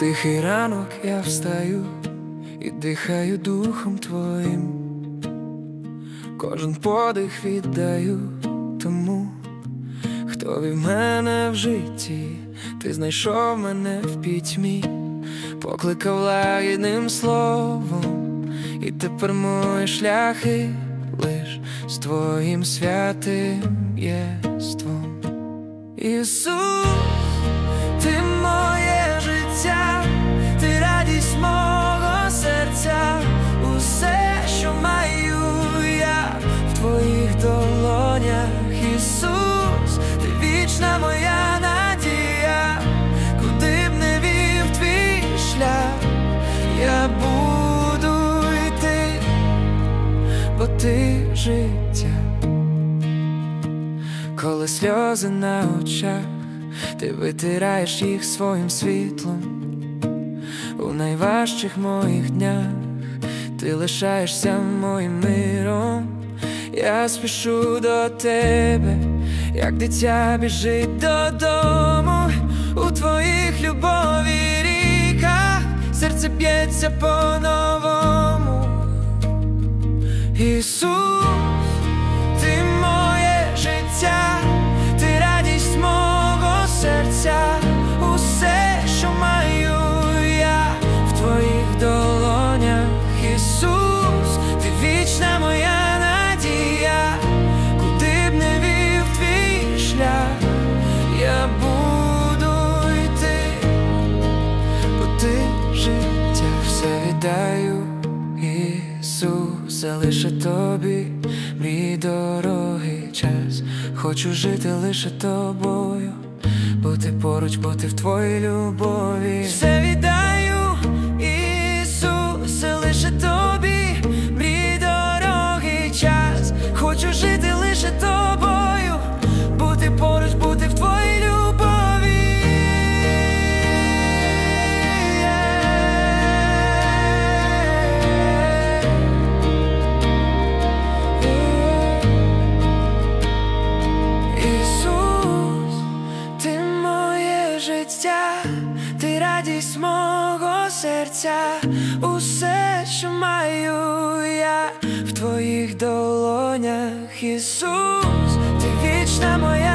тихий ранок я встаю і дихаю духом твоїм. Кожен подих віддаю тому, хто вів мене в житті. Ти знайшов мене в пітьмі, покликав лагідним словом, і тепер мої шляхи лиш з твоїм святим єством. Ісус, ти моє життя, ти радість мого серця, усе, що маю я в твоїх долонях. Ісус, ти вічна моя надія, куди б не вів твій шлях, я буду йти, бо ти життя. Коли сльози на очах, ти витираєш їх своїм світлом. У найважчих моїх днях ти лишаєшся моїм миром. Я спішу до тебе, як дитя біжить додому. У твоїх любові ріках серце б'ється по-новому. Ісус, ти моє життя, ти радість мого серця, усе, що маю я в твоїх долонях. Ісус, ти вічна моя надія, куди б не вів твій шлях, я буду йти, бо ти життя. Все віддаю, Ісусе, лише тобі мій дорогий час. Хочу жити лише тобою, бути поруч, бути в твоїй любові. Все віддаю, Ісусе, лише тобі мій дорогий час. Хочу жити лише тобою, бути поруч, бути в твоїй любові. Ти радість мого серця, усе, що маю я в твоїх долонях. Ісус, ти вічна моя